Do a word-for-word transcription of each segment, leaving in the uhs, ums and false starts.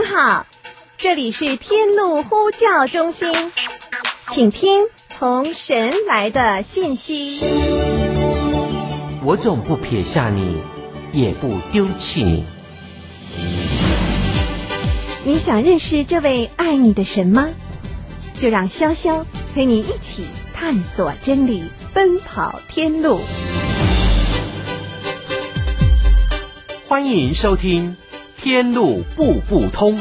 好，这里是天路呼叫中心，请听从神来的信息。 我总不撇下你，也不丢弃你。 你想认识这位爱你的神吗？就让潇潇陪你一起探索真理，奔跑天路。 欢迎收听天路步步通。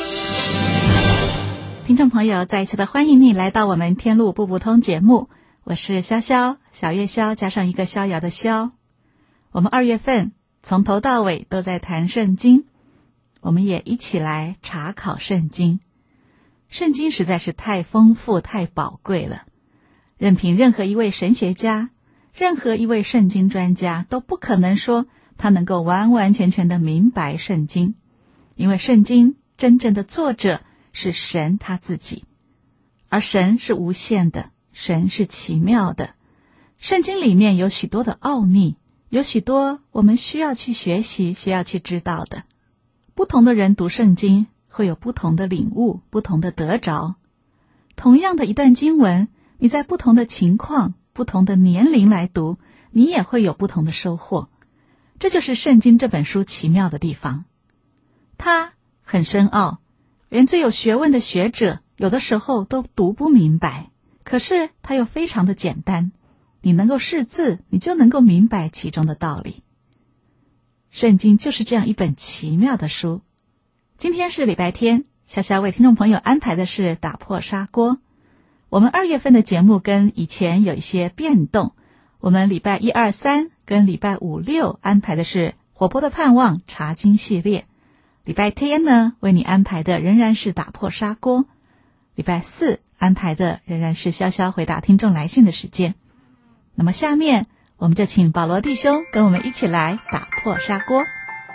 听众朋友，再一次的欢迎你来到我们天路步步通节目，我是潇潇，小月潇加上一个逍遥的逍。我们二月份从头到尾都在谈圣经，我们也一起来查考圣经。圣经实在是太丰富太宝贵了，任凭任何一位神学家，任何一位圣经专家都不可能说他能够完完全全的明白圣经，因为圣经真正的作者是神他自己，而神是无限的，神是奇妙的。圣经里面有许多的奥秘，有许多我们需要去学习，需要去知道的。不同的人读圣经会有不同的领悟，不同的得着。同样的一段经文，你在不同的情况，不同的年龄来读，你也会有不同的收获。这就是圣经这本书奇妙的地方，它很深奥，连最有学问的学者有的时候都读不明白，可是它又非常的简单，你能够识字，你就能够明白其中的道理。圣经就是这样一本奇妙的书。今天是礼拜天，潇潇为听众朋友安排的是打破砂锅。我们二月份的节目跟以前有一些变动，我们礼拜一二三跟礼拜五六安排的是活泼的盼望查经系列，礼拜天呢为你安排的仍然是打破砂锅，礼拜四安排的仍然是潇潇回答听众来信的时间。那么下面我们就请保罗弟兄跟我们一起来打破砂锅。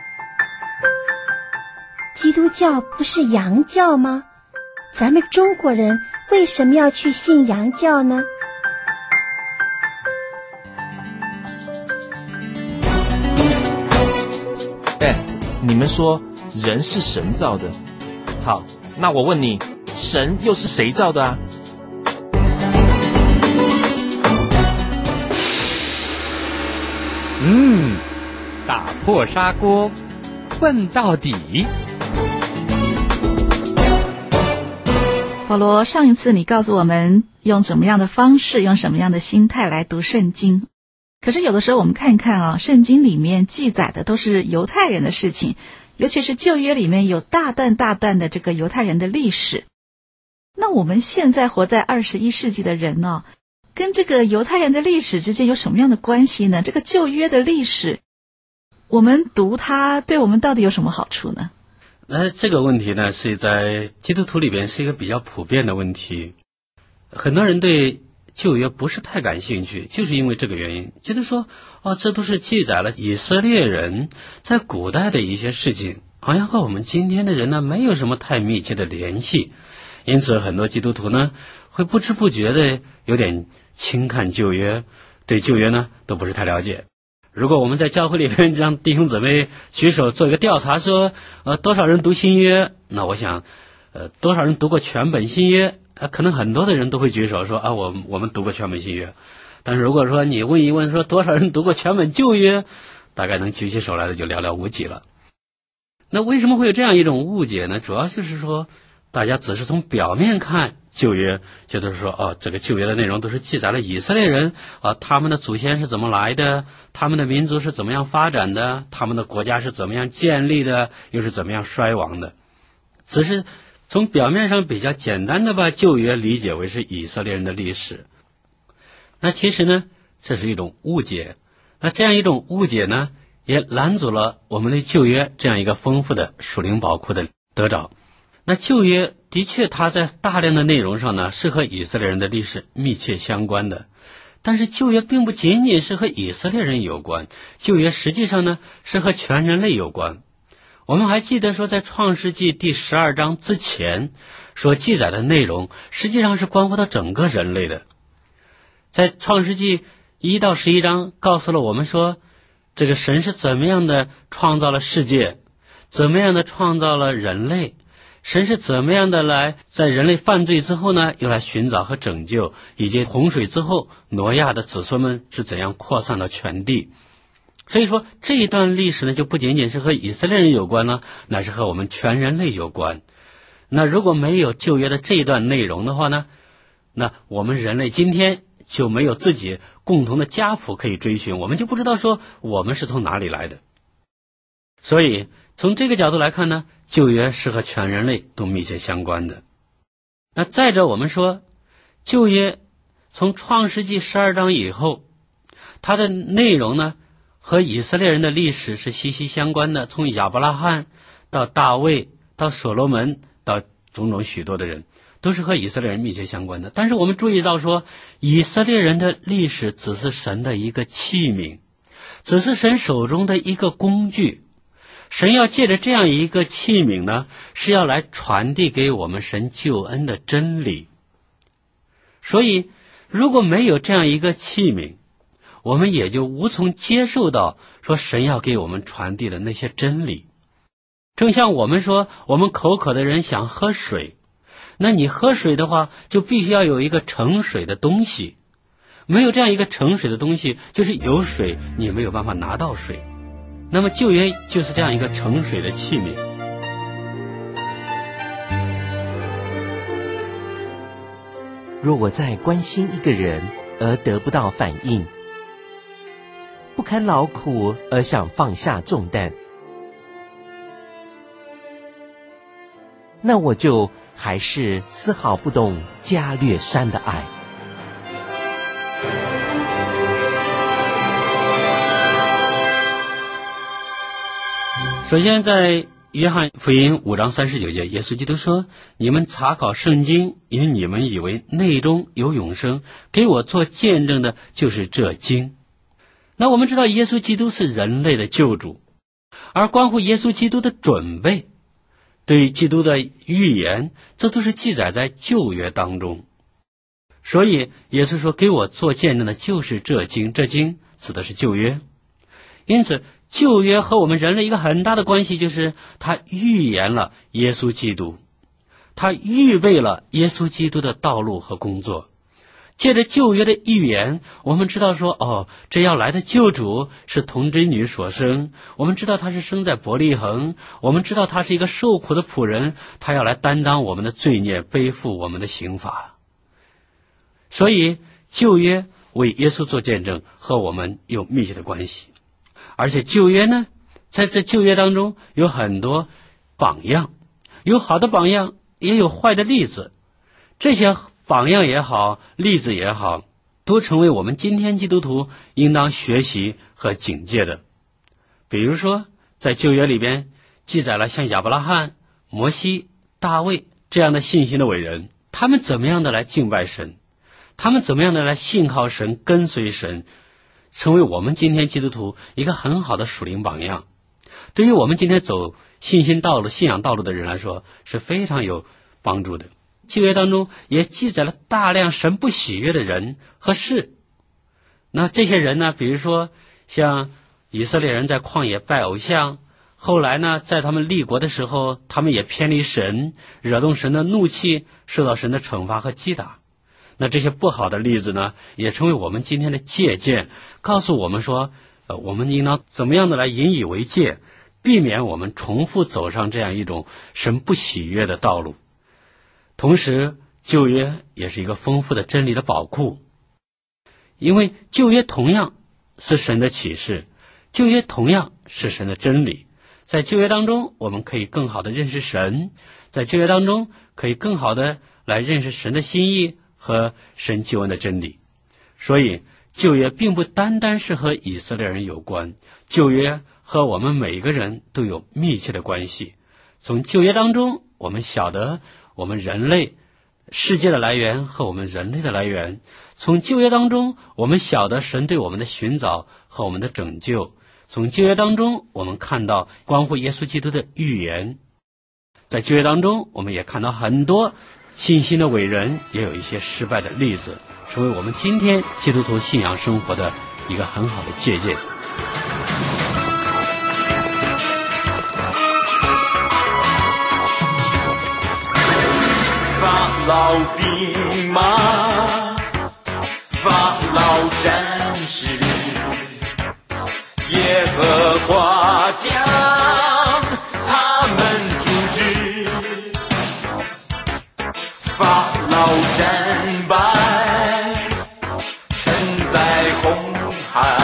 基督教不是洋教吗？咱们中国人为什么要去信洋教呢？ 哎，你们说人是神造的，好，那我问你，神又是谁造的啊？ 嗯，打破砂锅问到底。 保罗，上一次你告诉我们用什么样的方式，用什么样的心态来读圣经，可是有的时候我们看一看啊，圣经里面记载的都是犹太人的事情，尤其是旧约里面有大段大段的这个犹太人的历史。那我们现在活在二十一世纪的人哦，跟这个犹太人的历史之间有什么样的关系呢？这个旧约的历史，我们读它对我们到底有什么好处呢？ 那这个问题呢，是在基督徒里边是一个比较普遍的问题。很多人对旧约不是太感兴趣，就是因为这个原因，觉得说哦，这都是记载了以色列人在古代的一些事情，好像和我们今天的人呢没有什么太密切的联系。因此很多基督徒呢会不知不觉的有点轻看旧约，对旧约呢都不是太了解。如果我们在教会里面让弟兄姊妹举手做一个调查，说呃多少人读新约，那我想呃多少人读过全本新约，呃可能很多的人都会举手说啊我我们读过全本新约。但是如果说你问一问说多少人读过全本旧约，大概能举起手来的就寥寥无几了。那为什么会有这样一种误解呢？主要就是说大家只是从表面看旧约，觉得说哦，这个旧约的内容都是记载了以色列人啊，他们的祖先是怎么来的，他们的民族是怎么样发展的，他们的国家是怎么样建立的，又是怎么样衰亡的。只是从表面上比较简单的把旧约理解为是以色列人的历史。那其实呢，这是一种误解。那这样一种误解呢，也拦阻了我们对旧约这样一个丰富的属灵宝库的得着。那旧约的确它在大量的内容上呢是和以色列人的历史密切相关的，但是旧约并不仅仅是和以色列人有关，旧约实际上呢是和全人类有关。我们还记得说在创世纪第十二章之前所记载的内容实际上是关乎到整个人类的。在创世纪一到十一章告诉了我们说，这个神是怎么样的创造了世界，怎么样的创造了人类， 神是怎么样的来在人类犯罪之后呢，又来寻找和拯救，以及洪水之后挪亚的子孙们是怎样扩散到全地。所以说这一段历史呢，就不仅仅是和以色列人有关了，乃是和我们全人类有关。那如果没有旧约的这一段内容的话呢，那我们人类今天就没有自己共同的家谱可以追寻，我们就不知道说我们是从哪里来的。所以从这个角度来看呢，旧约是和全人类都密切相关的。那再者我们说，旧约从创世纪十二章以后，它的内容呢和以色列人的历史是息息相关的，从亚伯拉罕到大卫到所罗门到种种许多的人，都是和以色列人密切相关的。但是我们注意到说，以色列人的历史只是神的一个器皿，只是神手中的一个工具。神要借着这样一个器皿呢，是要来传递给我们神救恩的真理。所以如果没有这样一个器皿，我们也就无从接受到说神要给我们传递的那些真理。正像我们说，我们口渴的人想喝水，那你喝水的话就必须要有一个盛水的东西，没有这样一个盛水的东西，就是有水你也没有办法拿到水。那么旧约就是这样一个盛水的器皿。 若我在关心一个人而得不到反应，不堪劳苦而想放下重担，那我就还是丝毫不懂加略山的爱。 首先在约翰福音五章三十九节，耶稣基督说，你们查考圣经，因你们以为内中有永生，给我做见证的就是这经。那我们知道耶稣基督是人类的救主，而关乎耶稣基督的准备，对于基督的预言，这都是记载在旧约当中。所以耶稣说给我做见证的就是这经，这经指的是旧约。因此旧约和我们人类一个很大的关系，就是它预言了耶稣基督，它预备了耶稣基督的道路和工作。借着旧约的预言，我们知道说，哦，这要来的救主是童贞女所生，我们知道他是生在伯利恒，我们知道他是一个受苦的仆人，他要来担当我们的罪孽，背负我们的刑罚。所以旧约为耶稣做见证，和我们有密切的关系。而且旧约呢，在这旧约当中有很多榜样，有好的榜样，也有坏的例子。这些榜样也好，例子也好，都成为我们今天基督徒应当学习和警戒的。比如说在旧约里边记载了像亚伯拉罕、摩西、大卫这样的信心的伟人，他们怎么样的来敬拜神，他们怎么样的来信靠神，跟随神，成为我们今天基督徒一个很好的属灵榜样。对于我们今天走信心道路、信仰道路的人来说，是非常有帮助的。旧约当中也记载了大量神不喜悦的人和事。那这些人呢，比如说像以色列人在旷野拜偶像，后来呢在他们立国的时候，他们也偏离神，惹动神的怒气，受到神的惩罚和击打。那这些不好的例子呢，也成为我们今天的借鉴，告诉我们说，呃，我们应当怎么样的来引以为戒，避免我们重复走上这样一种神不喜悦的道路。同时旧约也是一个丰富的真理的宝库，因为旧约同样是神的启示，旧约同样是神的真理。在旧约当中我们可以更好的认识神，在旧约当中可以更好的来认识神的心意和神救恩的真理。所以旧约并不单单是和以色列人有关，旧约和我们每一个人都有密切的关系。从旧约当中我们晓得我们人类世界的来源和我们人类的来源，从旧约当中我们晓得神对我们的寻找和我们的拯救，从旧约当中我们看到关乎耶稣基督的预言。在旧约当中我们也看到很多信心的伟人，也有一些失败的例子，成为我们今天基督徒信仰生活的一个很好的借鉴。 老兵马，法老战士，耶和华将他们处置，法老战败，沉在红海，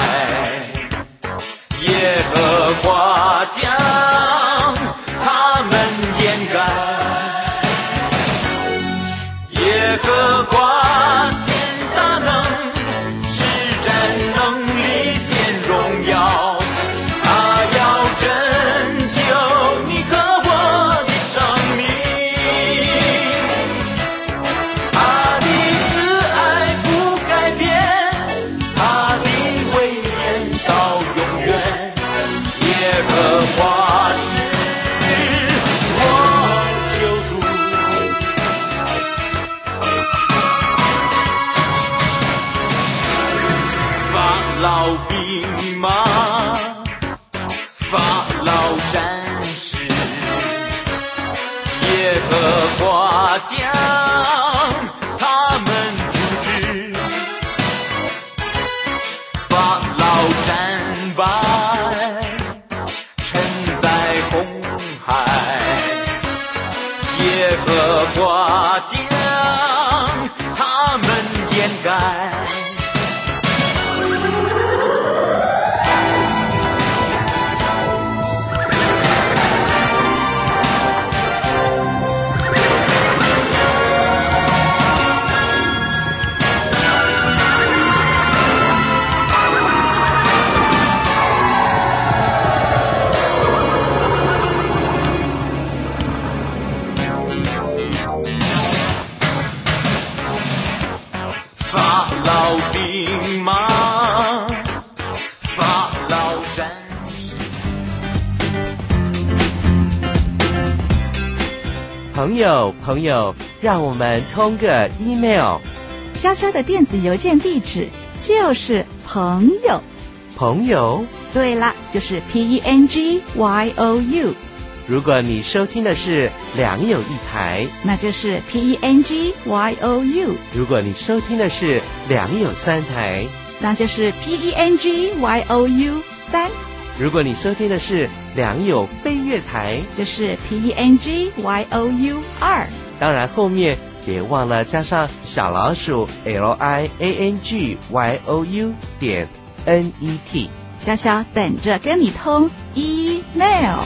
耶和华将他们掩盖。耶和华显大能，施展能力显荣耀，他要拯救你和我的生命，他的慈爱不改变，他的威严到永远，耶和华是我救主。老兵马，法老战士，耶和华将他们处置，法老战败，沉在红海，耶和华将他们掩盖。法老兵马，法老战士。 朋友，朋友，让我们通个 email。 潇潇的电子邮件地址就是朋友。 朋友？ 对了，就是 P E N G Y O U。 如果你收听的是良友一台， 那就是 P E N G Y O U。 如果你收听的是良友三台， 那就是 P E N G Y O U 三。 如果你收听的是良友飞跃台， 就是 P E N G Y O U 二。 当然后面别忘了加上小老鼠 L I A N G Y O U 点 N E T。 潇潇等着跟你通 email。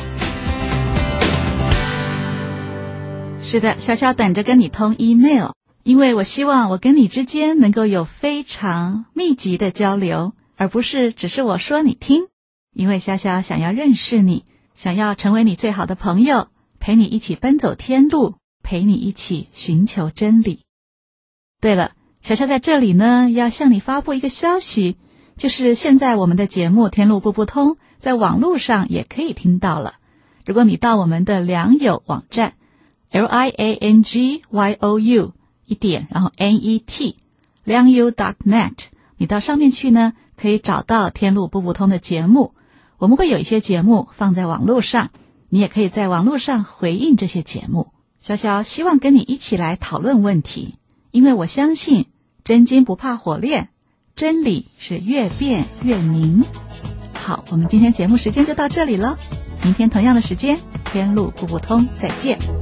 是的，潇潇等着跟你通 email， 因为我希望我跟你之间能够有非常密集的交流，而不是只是我说你听。因为潇潇想要认识你，想要成为你最好的朋友，陪你一起奔走天路，陪你一起寻求真理。对了，潇潇在这里呢，要向你发布一个消息，就是现在我们的节目《天路步步通》在网络上也可以听到了。如果你到我们的良友网站 L I A N G Y O U 一点，然后 N E T 良友 dot net， 你到上面去呢，可以找到天路步步通的节目。我们会有一些节目放在网络上，你也可以在网络上回应这些节目。小小希望跟你一起来讨论问题，因为我相信真金不怕火炼，真理是越辩越明。好，我们今天节目时间就到这里了，明天同样的时间，天路步步通，再见。